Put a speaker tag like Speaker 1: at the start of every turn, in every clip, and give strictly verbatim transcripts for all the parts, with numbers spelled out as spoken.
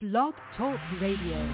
Speaker 1: Blog Talk Radio.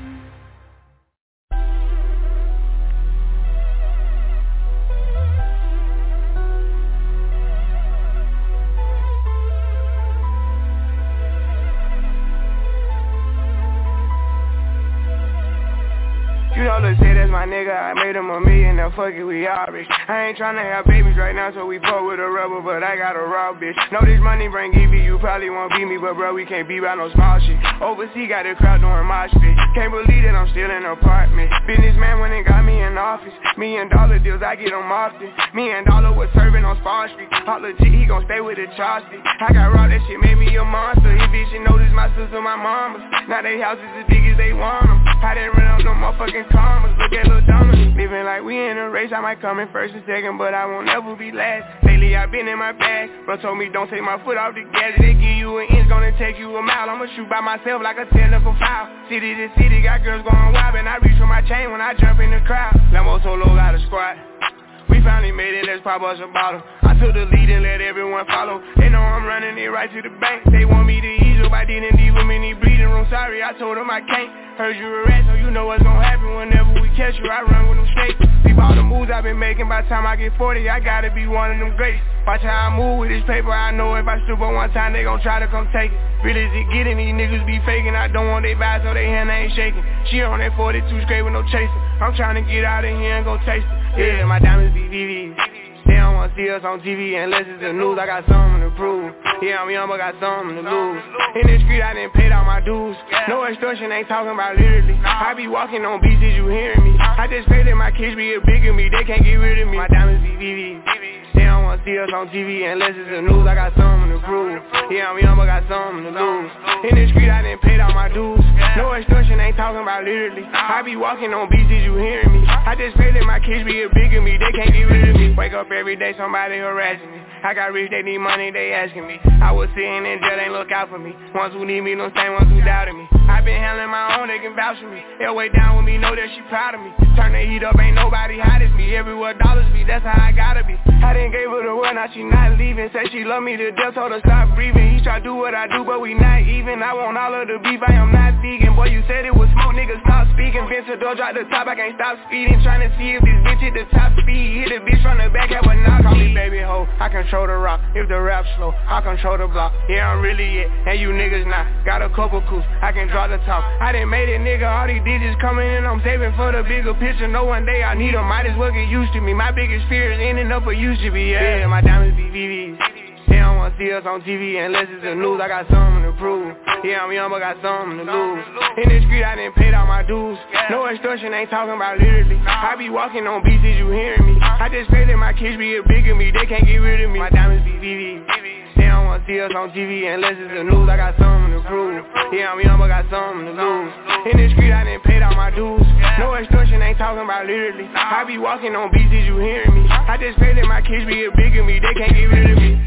Speaker 2: You know, let's say that's my nigga, I made him a million, now fuck it, we all rich. I ain't tryna have babies right now, so we fuck with a rubber, but I got a raw bitch. Know this money bring E V, you probably won't beat me, but bro, we can't be by no small shit. Overseas got the crowd doing mosh pit. Can't believe that I'm still in an apartment. Businessman went and got me in office. Million dollar deals, I get them often. Me and Dollar was serving on Spawn Street. All legit, he gon' stay with the Chauncey. I got raw, that shit made me a monster. He bitch, you know this my sister, my mama. Now they houses as big as they want them. I didn't run up no motherfucking commas. Look at Lil Donna, living like we in a race. I might come in first and second, but I won't ever be last. Lately I been in my bag. Bro told me don't take my foot off the gas. They give you an inch, gonna take you a mile. I'ma shoot by myself like a ten for foul. City to city, got girls going wild, and I reach for my chain when I jump in the crowd. Lambo solo got a squad. We finally made it, let's pop us a bottle. I took the lead and let everyone follow. They know I'm running it right to the bank. They want me to ease up, I didn't leave them in the breathing room. Sorry, I told them I can't. Heard you a rat, so you know what's gonna happen whenever we catch you. I run with them snakes. Leave all the moves I've been making. By the time I get forty, I gotta be one of them greats. Watch how I move with this paper. I know if I stoop on one time, they gon' try to come take it. Really, is it getting? These niggas be faking. I don't want they vibes, so they hand ain't shaking. She on that forty-two straight with no chaser. I'm trying to get out of here and go taste it. Yeah, my diamonds be V Vs. They don't wanna see us on T V unless it's the news. I got something to prove. Yeah, I'm young, but got something to lose. In the street, I didn't pay all my dues. No extortion, ain't talking about literally. I be walking on beats, is you hearing me? I just pray that my kids be a bigger me. They can't get rid of me. My diamonds be V Vs. They don't wanna see us on T V unless it's the news. I got something to prove. Yeah, I'm young, but got something to lose. In the street, I didn't pay all my dues. No extortion, ain't talking about literally. I be walking on beats, is you hearing me? I just pray that my kids be a bigger me. They can't get rid of me. Wake up every day, somebody harassing me. I got rich, they need money, they asking me. I was sitting in jail, they look out for me. Ones who need me, no same ones who doubted me. I been handling my own, they can vouch for me. They'll way down with me, know that she proud of me. Turn the heat up, ain't nobody hot as me. Everywhere dollars be, that's how I gotta be. I didn't gave her the word, now she not leaving. Say she love me to death, told her stop breathing. He try do what I do, but we not even. I want all of the beef, I am not vegan. Boy, you said it was smoke, nigga, stop speaking. Vince the door, drop the top, I can't stop speeding. Trying to see if this bitch hit the top speed. Hit the bitch from the back, have a knock. Call me baby ho, I control the rock. If the rap slow, I control the block. Yeah, I'm really it, and you niggas not. Got a couple coups, I can draw the top. I done made it, nigga, all these digits coming in. I'm saving for the bigger picture. No one day I need them, might as well get used to me. My biggest fear is ending up where used to be. Yeah, my diamonds be V Vs. They don't wanna see us on T V unless it's the news. I got something to prove. Yeah, I'm young, but got something to lose. In the street, I didn't pay all my dues. No extortion, ain't talking about literally. I be walking on beats, is you hearing me? I just pray that my kids be a bigger me. They can't get rid of me. My diamonds be V Vs. They don't wanna see us on T V unless it's the news. I got something to prove. Yeah, I'm young, but got something to lose. In the street, I didn't pay all my dues. No extortion, ain't talking about literally. I be walking on beats, is you hearing me? I just pray that my kids be a bigger me. They can't get rid of me.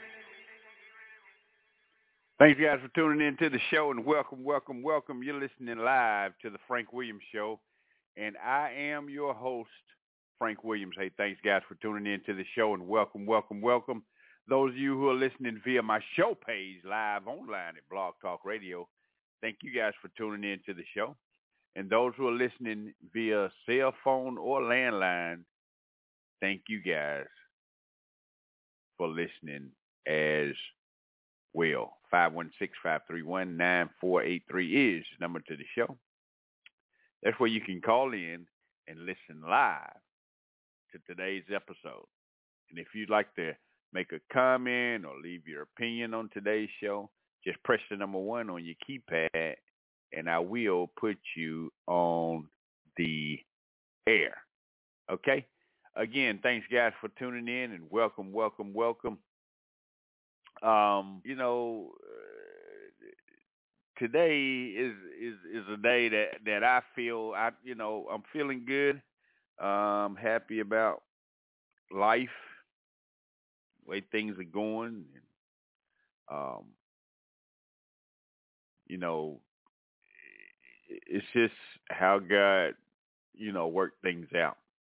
Speaker 3: Thanks, guys, for tuning in to the show, and welcome, welcome, welcome. You're listening live to the Frank Williams Show, and I am your host, Frank Williams. Hey, thanks, guys, for tuning in to the show, and welcome, welcome, welcome. Those of you who are listening via my show page live online at Blog Talk Radio, thank you guys for tuning in to the show. And those who are listening via cell phone or landline, thank you guys for listening as well. five one six, five three one, nine four eight three is the number to the show. That's where you can call in and listen live to today's episode. And if you'd like to make a comment or leave your opinion on today's show, just press the number one on your keypad, and I will put you on the air. Okay? Again, thanks, guys, for tuning in, and welcome, welcome, welcome. Um, you know, uh, today is, is, is a day that, that I feel, I, you know, I'm feeling good. Um, happy about life, the way things are going. And, um, you know, it's just how God, you know, worked things out.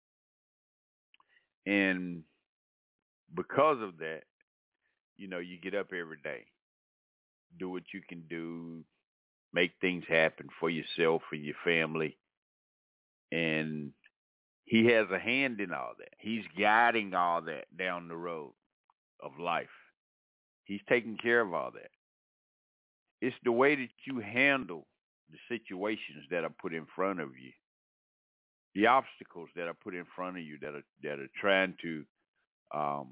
Speaker 3: And because of that, you know, you get up every day, do what you can do, make things happen for yourself and your family. And he has a hand in all that. He's guiding all that down the road of life. He's taking care of all that. It's the way that you handle the situations that are put in front of you, the obstacles that are put in front of you that are that are trying to um,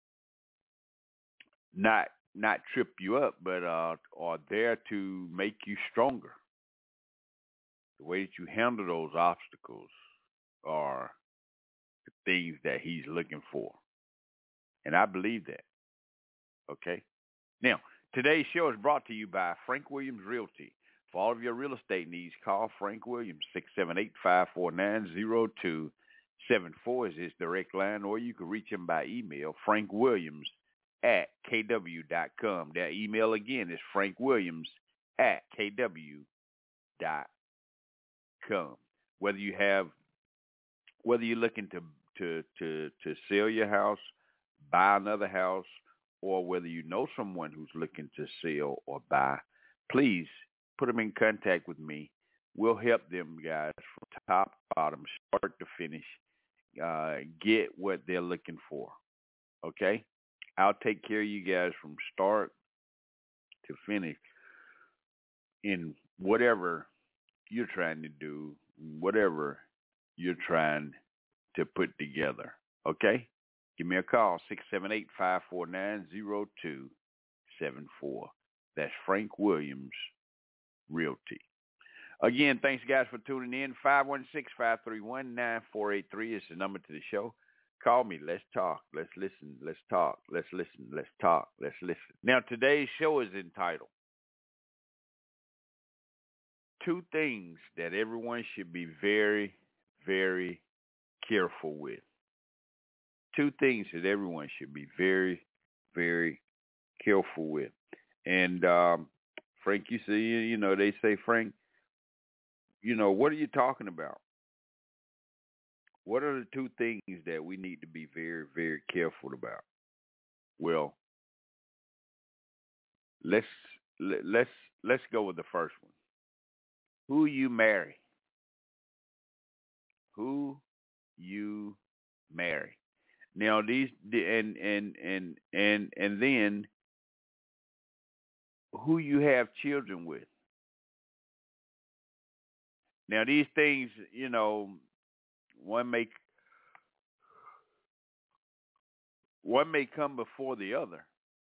Speaker 3: not not trip you up, but uh, are there to make you stronger. The way that you handle those obstacles are the things that he's looking for, and I believe that. Okay. Now, today's show is brought to you by Frank Williams Realty. For all of your real estate needs, call Frank Williams, six seven eight, five four nine, zero two seven four is his direct line, or you can reach him by email, frankwilliams at k w dot com. That email again is frankwilliams at k w dot com. Whether you have, whether you're looking to, to, to, to sell your house, buy another house, or whether you know someone who's looking to sell or buy, please put them in contact with me. We'll help them guys from top to bottom, start to finish, uh, get what they're looking for. Okay? I'll take care of you guys from start to finish in whatever you're trying to do, whatever you're trying to put together. Okay? Give me a call, six seven eight, five four nine, zero two seven four. That's Frank Williams Realty. Again, thanks, guys, for tuning in. five one six, five three one, nine four eight three is the number to the show. Call me. Let's talk. Let's listen. Let's talk. Let's listen. Let's talk. Let's listen. Now, today's show is entitled Two Things That Everyone Should Be Very, Very Careful With. Two things that everyone should be very, very careful with. And um, Frank, you see, you know, they say, Frank, you know, what are you talking about? What are the two things that we need to be very, very careful about? Well, let's let's let's go with the first one. Who you marry. Who you marry. Now these and and and and and then who you have children with. Now these things, you know, one may one may come before the other.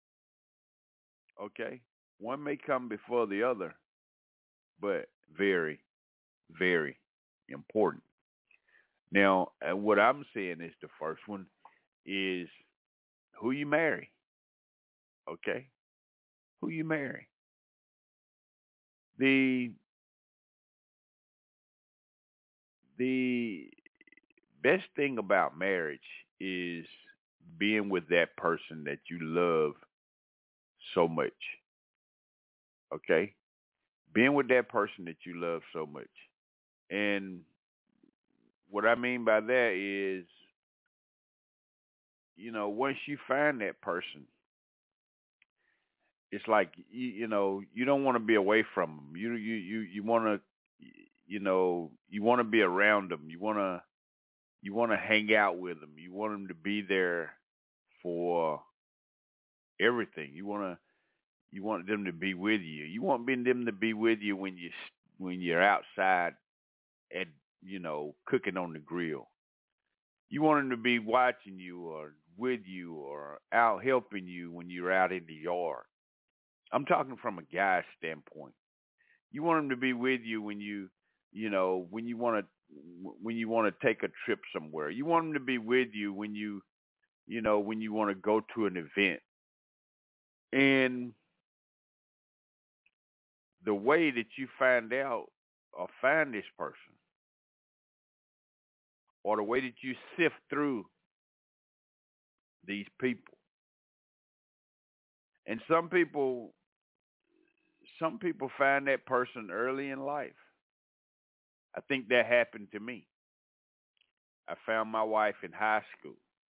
Speaker 3: Okay? One may come before the other, but very, very important. Now, uh, what I'm saying is the first one is who you marry. Okay? Who you marry. The the best thing about marriage is being with that person that you love so much. Okay? Being with that person that you love so much. And what I mean by that is, you know, once you find that person, it's like, you, you know, you don't want to be away from them. You you you you want to, you know, you want to be around them. You want to you want to hang out with them. You want them to be there for everything. You want to you want them to be with you. You want them to be with you when you when you're outside and, you know, cooking on the grill. You want them to be watching you or with you or out helping you when you're out in the yard. I'm talking from a guy's standpoint. You want them to be with you when you, you know, when you want to, when you want to take a trip somewhere. You want them to be with you when you, you know, when you want to go to an event. And the way that you find out or find this person, or the way that you sift through these people. And some people, some people find that person early in life. I think that happened to me. I found my wife in high school.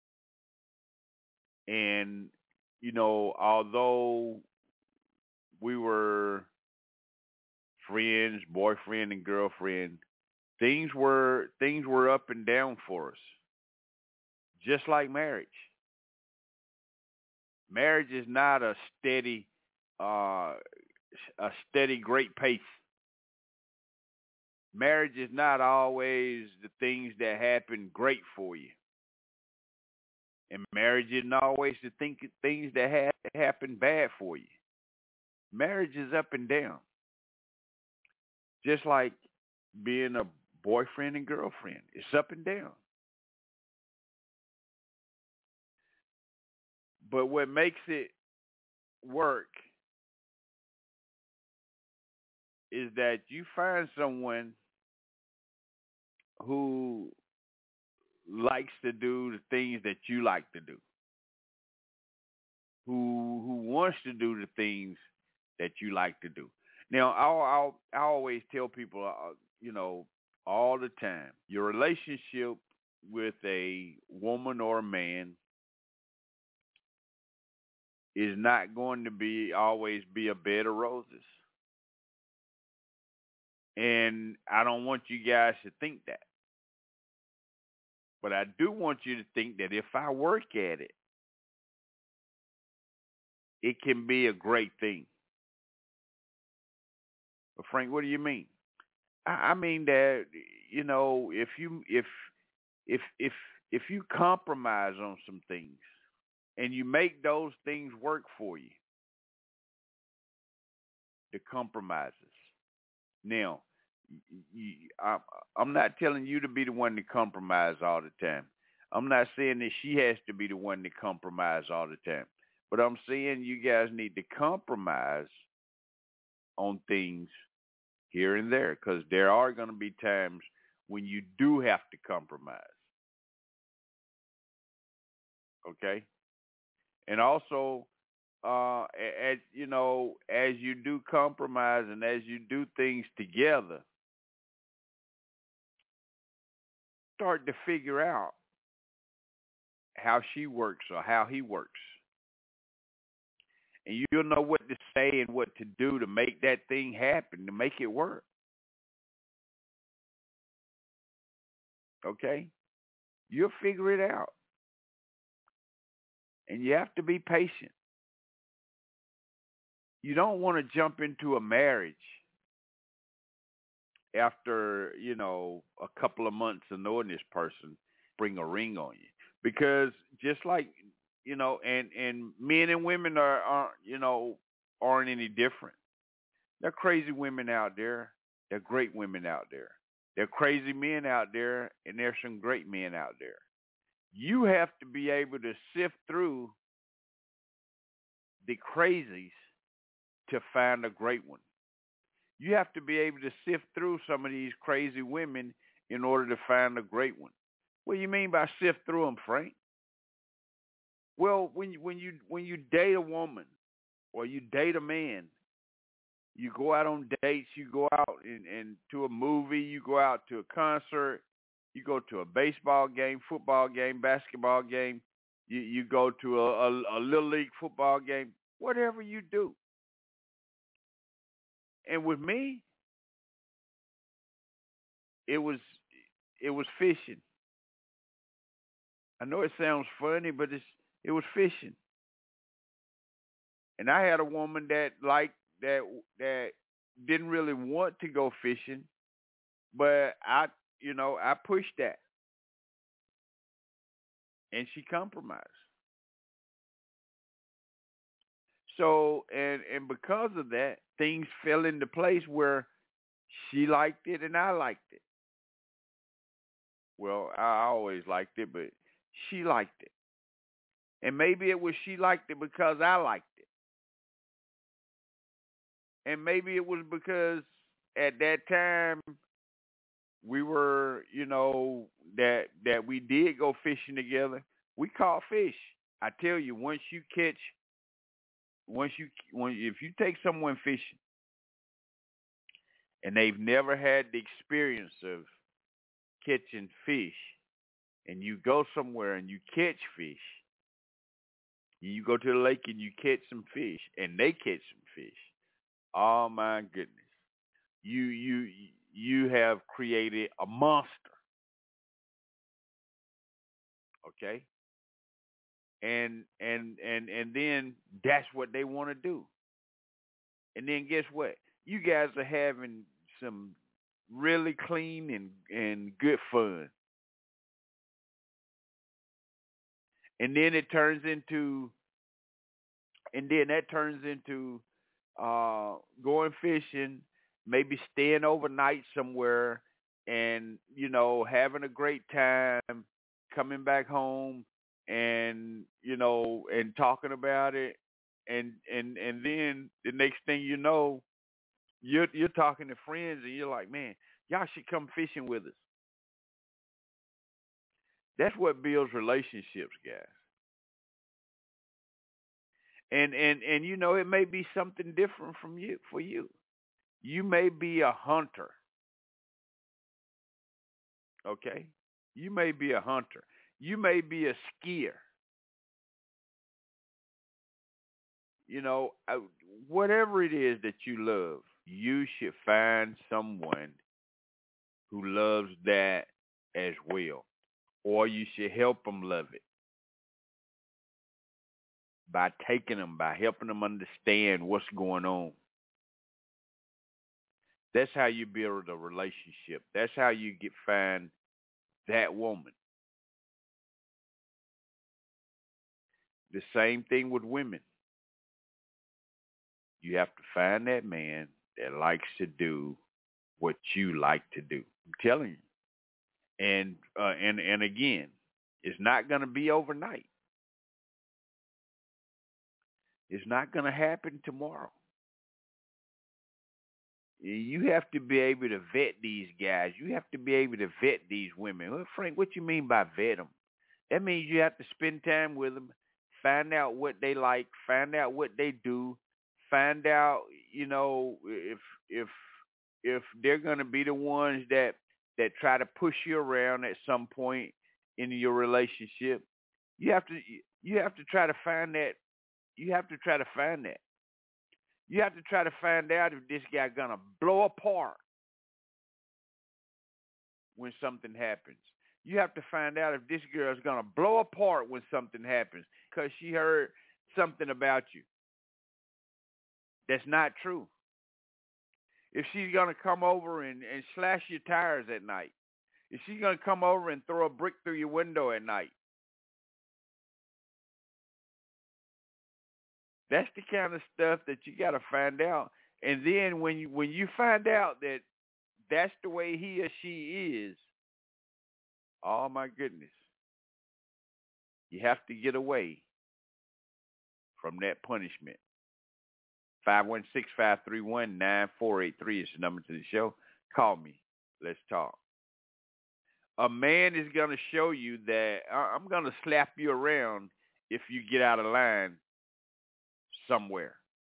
Speaker 3: And, you know, although we were friends, boyfriend and girlfriend, things were things were up and down for us, just like marriage. Marriage is not a steady, uh, a steady great pace. Marriage is not always the things that happen great for you. And marriage isn't always the think, things that ha- happen bad for you. Marriage is up and down. Just like being a boyfriend and girlfriend. It's up and down. But what makes it work is that you find someone who likes to do the things that you like to do, who who wants to do the things that you like to do. Now, I'll, I'll I always tell people, uh, you know, all the time, your relationship with a woman or a man is not going to be always be a bed of roses. And I don't want you guys to think that. But I do want you to think that if I work at it, it can be a great thing. But Frank, what do you mean? I, I mean that, you know, if you if if if if you compromise on some things and you make those things work for you, the compromises. Now, you, I, I'm not telling you to be the one to compromise all the time. I'm not saying that she has to be the one to compromise all the time. But I'm saying you guys need to compromise on things here and there, because there are going to be times when you do have to compromise. Okay? And also, uh, as you know, as you do compromise and as you do things together, start to figure out how she works or how he works. And you'll know what to say and what to do to make that thing happen, to make it work. Okay? You'll figure it out. And you have to be patient. You don't want to jump into a marriage after, you know, a couple of months of knowing this person, bring a ring on you. Because just like, you know, and, and men and women are, aren't, you know, aren't any different. There are crazy women out there. There are great women out there. There are crazy men out there, and there's some great men out there. You have to be able to sift through the crazies to find a great one. You have to be able to sift through some of these crazy women in order to find a great one. What do you mean by sift through them, Frank? Well, when you, when you when you date a woman or you date a man, you go out on dates, you go out and, and to a movie, you go out to a concert, you go to a baseball game, football game, basketball game, you, you go to a, a, a little league football game, whatever you do. And with me, it was it was fishing. I know it sounds funny, but it's it was fishing. And I had a woman that liked that that didn't really want to go fishing, but I, you know, I pushed that, and she compromised. So, and and because of that, things fell into place where she liked it and I liked it. Well, I always liked it, but she liked it. And maybe it was she liked it because I liked it. And maybe it was because at that time we were, you know, that that we did go fishing together. We caught fish. I tell you, once you catch, once you, when if you take someone fishing and they've never had the experience of catching fish, and you go somewhere and you catch fish, you go to the lake and you catch some fish, and they catch some fish. Oh, my goodness. you you you have created a monster. Okay? And and and and then that's what they want to do. And then guess what? You guys are having some really clean and, and good fun. And then it turns into, and then that turns into uh, going fishing, maybe staying overnight somewhere and, you know, having a great time, coming back home and, you know, and talking about it. And, and, and then the next thing you know, you're, you're talking to friends and you're like, man, y'all should come fishing with us. That's what builds relationships, guys. And and and you know, it may be something different from you for you. You may be a hunter. Okay? You may be a hunter. You may be a skier. You know, whatever it is that you love, you should find someone who loves that as well. Or you should help them love it by taking them, by helping them understand what's going on. That's how you build a relationship. That's how you get find that woman. The same thing with women. You have to find that man that likes to do what you like to do. I'm telling you. And uh, and and again, it's not going to be overnight. It's not going to happen tomorrow. You have to be able to vet these guys. You have to be able to vet these women. Well, Frank, what you mean by vet them? That means you have to spend time with them, find out what they like, find out what they do, find out, you know, if if if they're going to be the ones that that try to push you around at some point in your relationship. You have to you have to try to find that. You have to try to find that. You have to try to find out if this guy gonna blow apart when something happens. You have to find out if this girl's gonna blow apart when something happens because she heard something about you that's not true. If she's gonna come over and, and slash your tires at night, if she's gonna come over and throw a brick through your window at night, that's the kind of stuff that you got to find out. And then when you when you find out that that's the way he or she is, oh my goodness, you have to get away from that punishment. five one six, five three one, nine four eight three is the number to the show. Call me. Let's talk. A man is going to show you that I'm going to slap you around if you get out of line somewhere.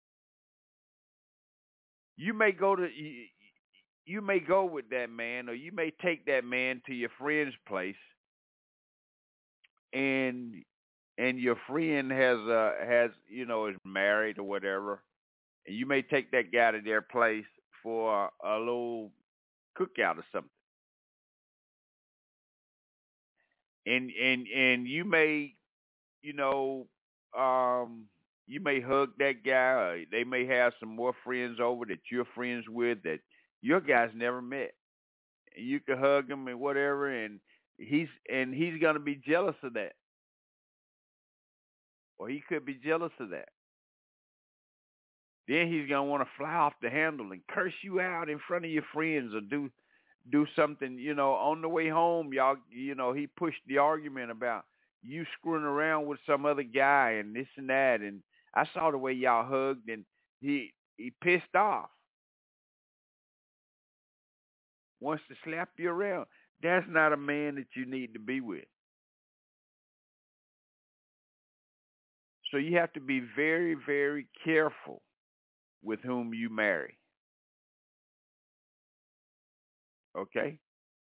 Speaker 3: You may go to you, you may go with that man, or you may take that man to your friend's place, and and your friend has uh has you know is married or whatever, and you may take that guy to their place for a, a little cookout or something, and and and you may you know um. You may hug that guy, or they may have some more friends over that you're friends with that your guys never met. And you can hug him and whatever, and he's and he's gonna be jealous of that, or he could be jealous of that. Then he's gonna want to fly off the handle and curse you out in front of your friends, or do do something. You know, on the way home, y'all, you know, he pushed the argument about you screwing around with some other guy and this and that, and I saw the way y'all hugged, and he he pissed off. Wants to slap you around. That's not a man that you need to be with. So you have to be very, very careful with whom you marry. Okay?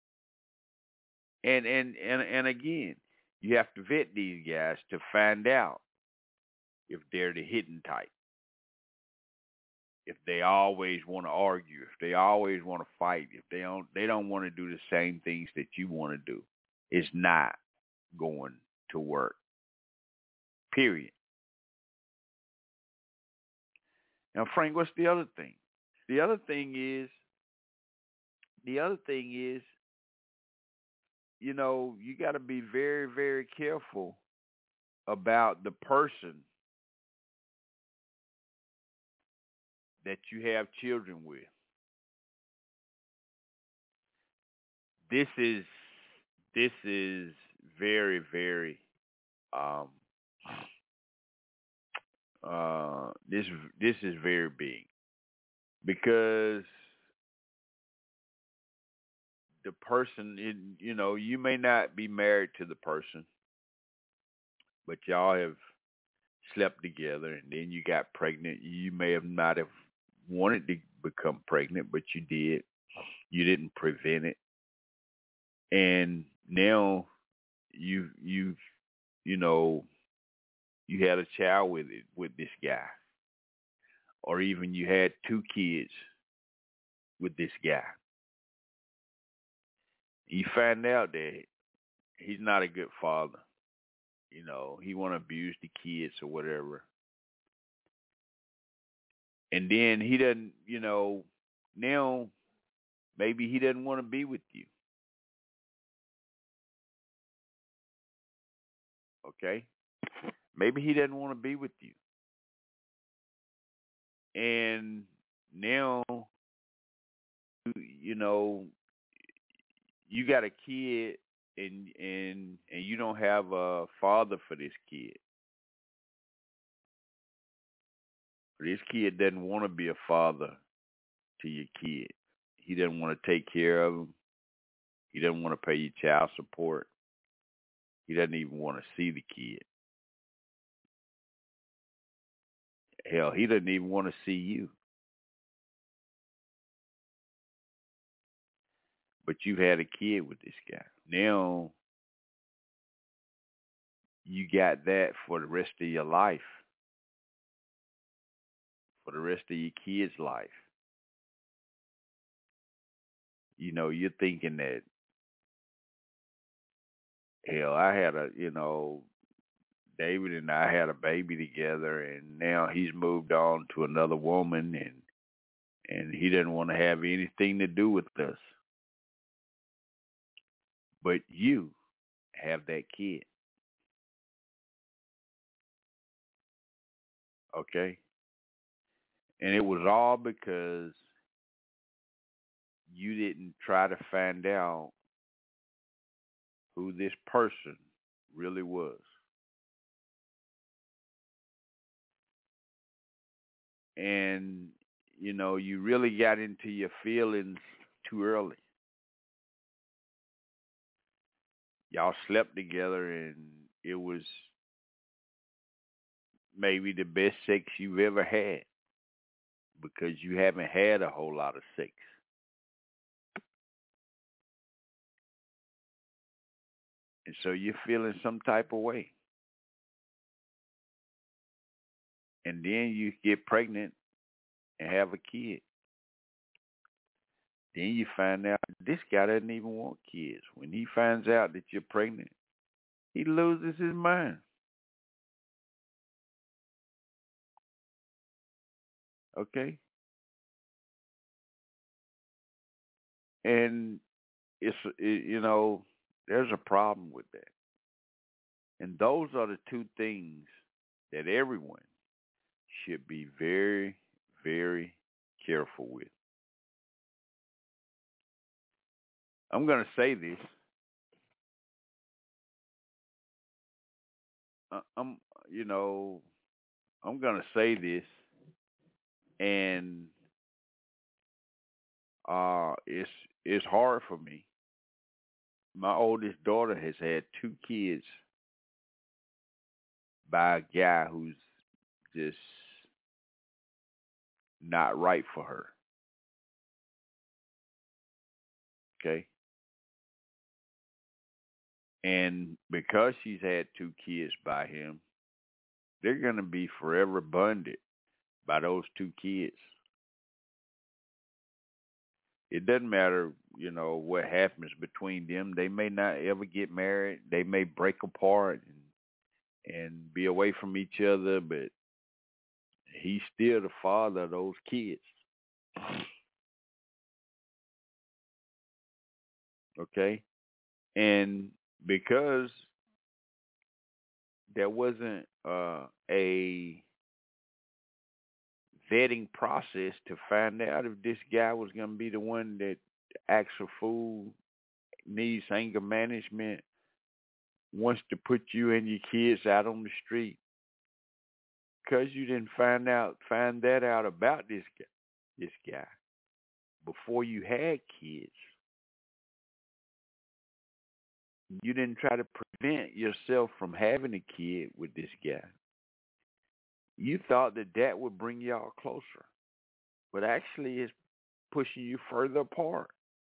Speaker 3: And and and, and again, you have to vet these guys to find out if they're the hidden type. if they always want to argue, if they always want to fight, if they don't they don't want to do the same things that you want to do, it's not going to work. Period. Now, Frank, what's the other thing? The other thing is, the other thing is, you know, you got to be very, very careful about the person that you have children with. This is this is very, very um, uh, this this is very big, because the person, it, you know, you may not be married to the person, but y'all have slept together, and then you got pregnant. You may have not have wanted to become pregnant, but you did. You didn't prevent it, and now you you you know you had a child with it with this guy, or even you had two kids with this guy. You find out that he's not a good father. You know, he want to abuse the kids or whatever. And then he doesn't, you know, now maybe he doesn't want to be with you. Okay? Maybe he doesn't want to be with you. And now, you know, you got a kid, and and and you don't have a father for this kid. This kid doesn't want to be a father to your kid. He doesn't want to take care of him. He doesn't want to pay you child support. He doesn't even want to see the kid. Hell, he doesn't even want to see you. But you've had a kid with this guy. Now, you got that for the rest of your life. For the rest of your kid's life. You know, you're thinking that, hell, I had a, you know, David and I had a baby together, and now he's moved on to another woman, and and he doesn't want to have anything to do with us. But you have that kid. Okay? And it was all because you didn't try to find out who this person really was. And, you know, you really got into your feelings too early. Y'all slept together, and it was maybe the best sex you've ever had, because you haven't had a whole lot of sex. And so you're feeling some type of way. And then you get pregnant and have a kid. Then you find out this guy doesn't even want kids. When he finds out that you're pregnant, he loses his mind. Okay? And it's, it, you know, there's a problem with that. And those are the two things that everyone should be very, very careful with. I'm going to say this. I'm, you know, I'm going to say this, and uh, it's it's hard for me. My oldest daughter has had two kids by a guy who's just not right for her. Okay? And because she's had two kids by him, they're going to be forever bonded by those two kids. it doesn't matter, you know, what happens between them. They may not ever get married. They may break apart and, and be away from each other, but he's still the father of those kids. Okay? And because there wasn't uh, a vetting process to find out if this guy was going to be the one that acts a fool, needs anger management, wants to put you and your kids out on the street, because you didn't find out find that out about this guy, this guy before you had kids. You didn't try to prevent yourself from having a kid with this guy. You thought that that would bring y'all closer, but actually it's pushing you further apart.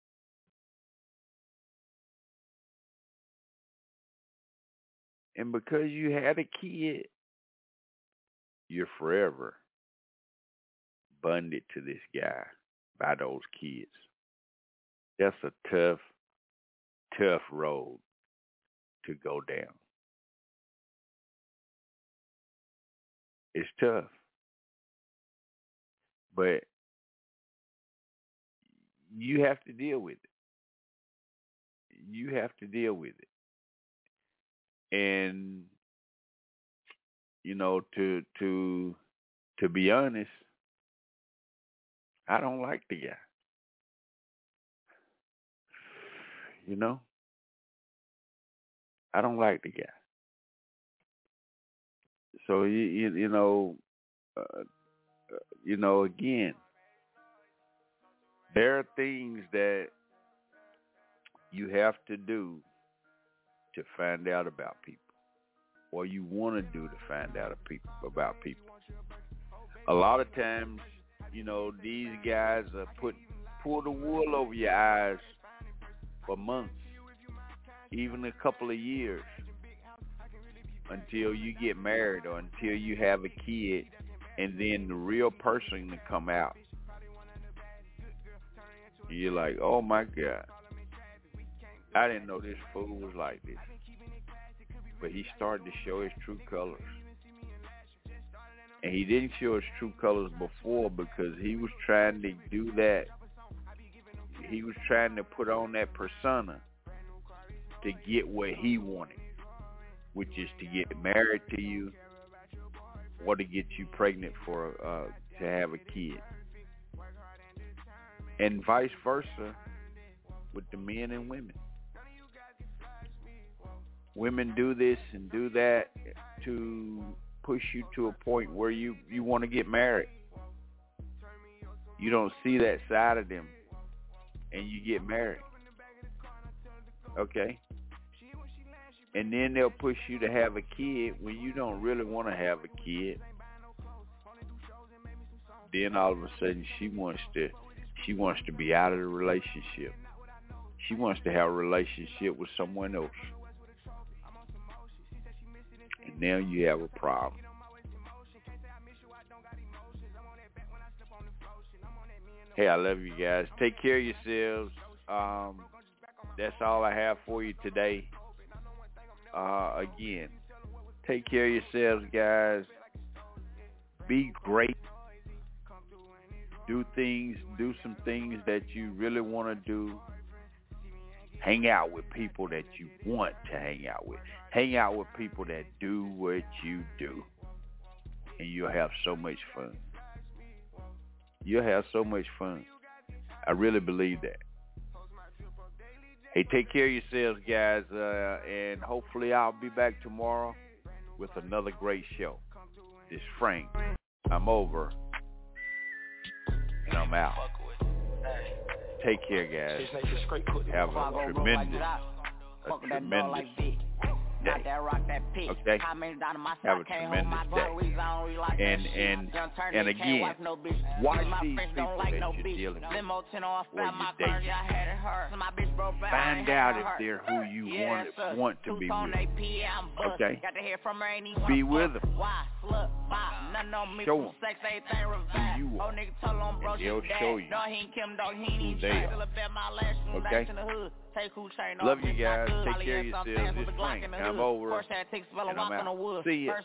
Speaker 3: And because you had a kid, you're forever bonded to this guy by those kids. That's a tough, tough road to go down. It's tough. But you have to deal with it. You have to deal with it. And, you know, to to to be honest, I don't like the guy. You know? I don't like the guy. So, you, you, you know, uh, you know, again, there are things that you have to do to find out about people, or you want to do to find out people, about people. A lot of times, you know, these guys are put pull the wool over your eyes for months, even a couple of years, until you get married or until you have a kid, and then the real person to come out. And you're like, oh my God, I didn't know this fool was like this. But he started to show his true colors. And he didn't show his true colors before because he was trying to do that. He was trying to put on that persona to get what he wanted, which is to get married to you or to get you pregnant for uh, to have a kid. And vice versa with the men and women. Women do this and do that to push you to a point where you, you want to get married. You don't see that side of them, and you get married. Okay? And then they'll push you to have a kid when you don't really want to have a kid. Then all of a sudden she wants to she wants to be out of the relationship. She wants to have a relationship with someone else. And now you have a problem. Hey, I love you guys. Take care of yourselves. Um, that's all I have for you today. Uh, again, take care of yourselves, guys. Be great. Do things, do some things that you really want to do. Hang out with people that you want to hang out with. Hang out with people that do what you do. And you'll have so much fun. You'll have so much fun. I really believe that. Hey, take care of yourselves, guys. Uh, and hopefully I'll be back tomorrow with another great show. This is Frank. I'm over. And I'm out. Take care, guys. Have a tremendous, a tremendous day. Okay? Have a tremendous day. And and and again, watch these people that you're dealing with or you're dating. Find out if they're who you want want to be with. Okay? Be with them. Show them who you are, and they'll show you who they are. Okay? Love you guys. Take care of yourselves. This Frank. I'm over. And I'm out. See ya.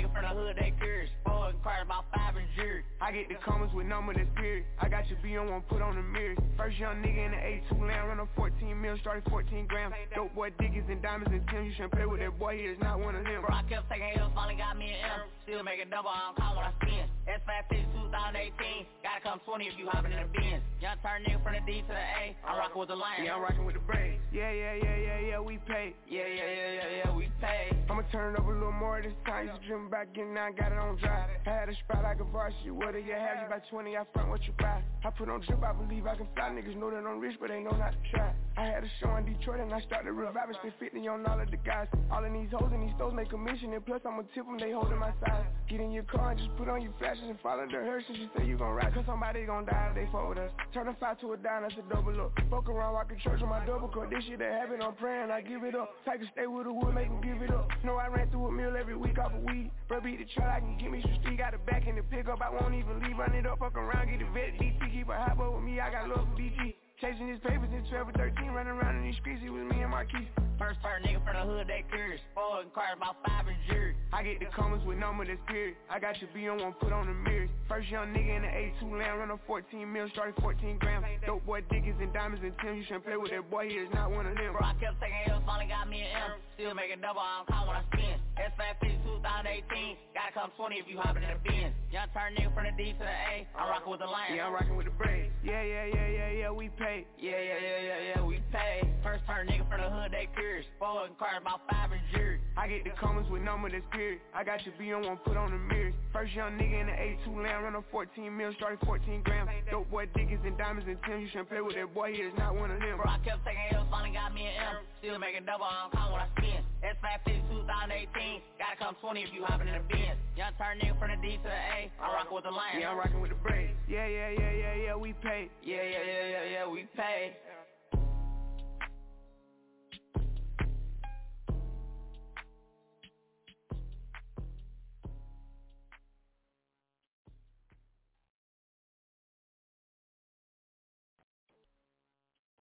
Speaker 2: I get the comments with number that's period. I got your B on one, put on the mirror. First young nigga in the A two land, run a fourteen mil, started fourteen grams. Dope boy diggies and diamonds and Tim. You shouldn't play with that boy, he is not one of them. Bro, I kept taking L's, finally got me an M. Still make a double, I don't call when I spin. S five six two thousand eighteen. Gotta come twenty if you hopping in the Benz. Young turn nigga from the D to the A. I'm rocking with the Lions. Yeah, I'm rocking with the Braves. Yeah, yeah, yeah, yeah, yeah, we pay. Yeah, yeah, yeah, yeah, yeah, we pay. I'ma turn it up a little more this time. Used to dream back in, now I got it on dry. I had a spot like a varsity. What do you have? You buy twenty, I front what you buy. I put on drip, I believe I can fly. Niggas know that I'm rich, but they know not to try. I had a show in Detroit and I started reviving. Spent fifty on all of the guys. All of these hoes and these stores make a mission. And plus I'ma tip them, they holding my side. Get in your car and just put on your flashes and follow the hearse. And she say you gon' ride, cause somebody gon' die if they fuck with us. Turn a five to a dime, that's a double up. Fuck around, walking church on my double cup. This shit that happen, I'm praying, I give it up. Type to stay with the wood, make them give it up. Know I ran through a meal every week off of weed. Bro, beat the truck, I can get me some street. Got the back in the pickup, I won't even leave. Run it up, fuck around, get the vet. D T, keep a hot boy with me, I got love for D G. Chasing his papers in twelve or thirteen, running around in these streets, it was me and Marquise. First turn nigga from the hood, that curious. Four and cars, about five and jury. I get the comments with number that's period. I got your B on one, put on the mirrors. First young nigga in the A two land, run a fourteen mil, started fourteen grams. Dope boy diggies and diamonds and Tim. You shouldn't play with that boy, he is not one of them. Bro, I kept taking L's, finally got me an M. Still making double, I don't call when I spin. S five six two thousand eighteen. Gotta come twenty if you hopping in the Benz. Young turn nigga from the D to the A. I'm rocking with the Lions. Yeah, I'm rocking with the Braves. Yeah, yeah, yeah, yeah, yeah, we pay. Yeah, yeah, yeah, yeah, yeah, we pay. First turn nigga from the hood, they curious. Four and cars, about five and jury. I get the comments with number that's period. I got your B on one, put on the mirrors. First young nigga in the A two land, run a fourteen mil, started fourteen grams. Dope boy diggies and diamonds and Tim. You shouldn't play with that boy, he is not one of them. Bro, I kept taking L's, finally got me an M. Still making double, I don't call when I spin. S five six two thousand eighteen. Gotta come twenty if you hopping in the Benz. Young turn nigga from the D to the A. I'm rocking with the Lions. Yeah, I'm rocking with the Braves. Yeah, yeah, yeah, yeah, yeah, we pay. Yeah, yeah, yeah, yeah, yeah, we pay.